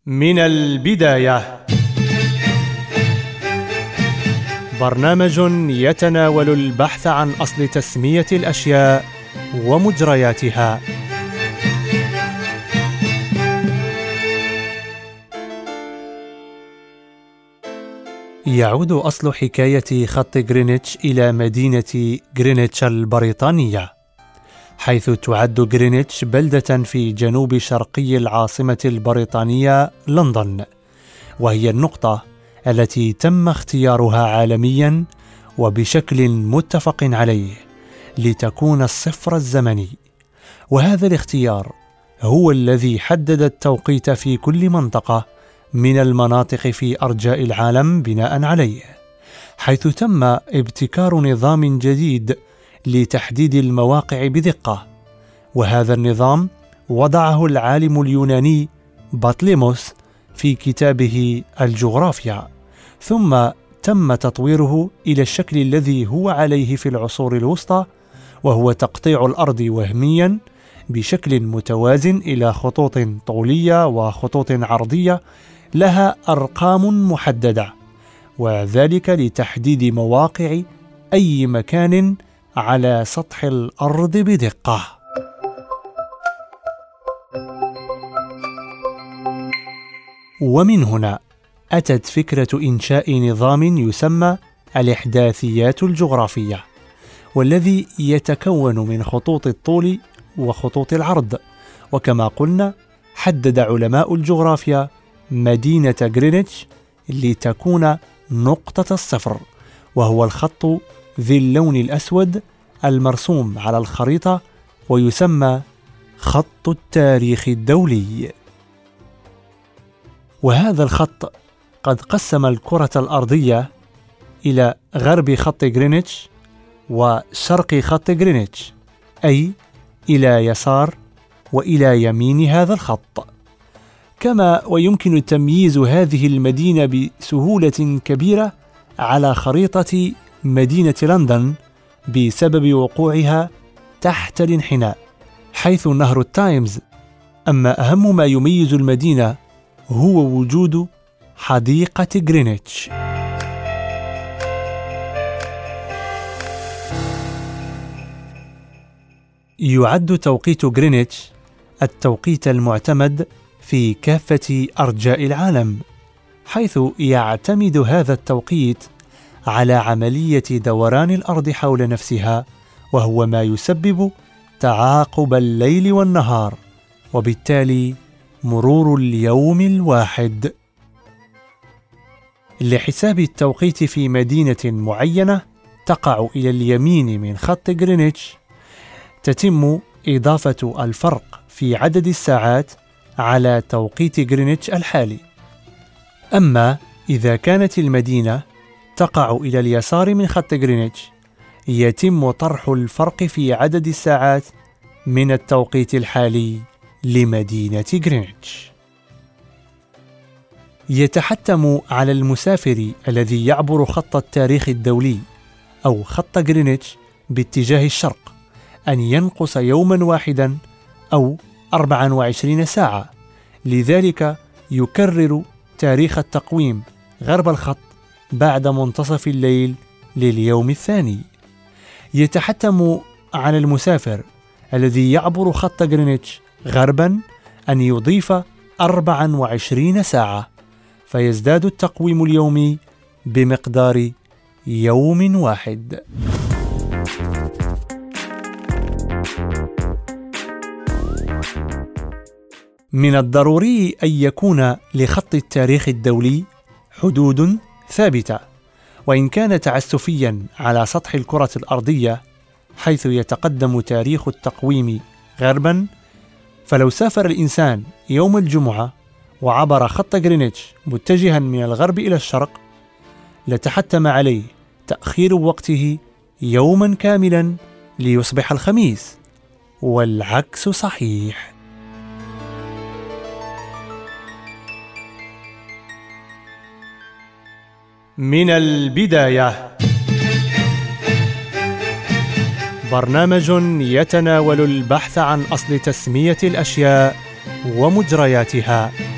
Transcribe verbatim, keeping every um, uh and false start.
من البداية، برنامج يتناول البحث عن أصل تسمية الأشياء ومجرياتها. يعود أصل حكاية خط غرينتش إلى مدينة غرينتش البريطانية، حيث تعد غرينتش بلدة في جنوب شرقي العاصمة البريطانية لندن، وهي النقطة التي تم اختيارها عالمياً وبشكل متفق عليه لتكون الصفر الزمني، وهذا الاختيار هو الذي حدد التوقيت في كل منطقة من المناطق في أرجاء العالم بناء عليه، حيث تم ابتكار نظام جديد لتحديد المواقع بدقة، وهذا النظام وضعه العالم اليوناني بطليموس في كتابه الجغرافيا، ثم تم تطويره إلى الشكل الذي هو عليه في العصور الوسطى، وهو تقطيع الأرض وهميا بشكل متوازن إلى خطوط طولية وخطوط عرضية لها أرقام محددة، وذلك لتحديد مواقع أي مكان على سطح الأرض بدقة. ومن هنا أتت فكرة إنشاء نظام يسمى الإحداثيات الجغرافية، والذي يتكون من خطوط الطول وخطوط العرض. وكما قلنا، حدد علماء الجغرافيا مدينة غرينتش لتكون نقطة الصفر، وهو الخط ذي اللون الأسود المرسوم على الخريطة، ويسمى خط التاريخ الدولي. وهذا الخط قد قسم الكرة الأرضية إلى غرب خط غرينتش وشرق خط غرينتش، أي إلى يسار وإلى يمين هذا الخط. كما ويمكن تمييز هذه المدينة بسهولة كبيرة على خريطة مدينة لندن بسبب وقوعها تحت الانحناء، حيث نهر التايمز. أما أهم ما يميز المدينة هو وجود حديقة غرينتش. يعد توقيت غرينتش التوقيت المعتمد في كافة أرجاء العالم، حيث يعتمد هذا التوقيت على عملية دوران الأرض حول نفسها، وهو ما يسبب تعاقب الليل والنهار، وبالتالي مرور اليوم الواحد. لحساب التوقيت في مدينة معينة تقع إلى اليمين من خط غرينتش، تتم إضافة الفرق في عدد الساعات على توقيت غرينتش الحالي. أما إذا كانت المدينة تقع إلى اليسار من خط غرينتش، يتم طرح الفرق في عدد الساعات من التوقيت الحالي لمدينة غرينتش. يتحتم على المسافر الذي يعبر خط التاريخ الدولي أو خط غرينتش باتجاه الشرق أن ينقص يوما واحدا أو أربعة وعشرين ساعة، لذلك يكرر تاريخ التقويم غرب الخط بعد منتصف الليل لليوم الثاني. يتحتم على المسافر الذي يعبر خط غرينتش غربا أن يضيف أربعة وعشرين ساعة، فيزداد التقويم اليومي بمقدار يوم واحد. من الضروري أن يكون لخط التاريخ الدولي حدود ثابتة، وإن كان تعسفيا على سطح الكرة الأرضية، حيث يتقدم تاريخ التقويم غربا، فلو سافر الإنسان يوم الجمعة وعبر خط غرينتش متجها من الغرب إلى الشرق، لتحتم عليه تأخير وقته يوما كاملا ليصبح الخميس، والعكس صحيح. من البداية، برنامج يتناول البحث عن أصل تسمية الأشياء ومجرياتها.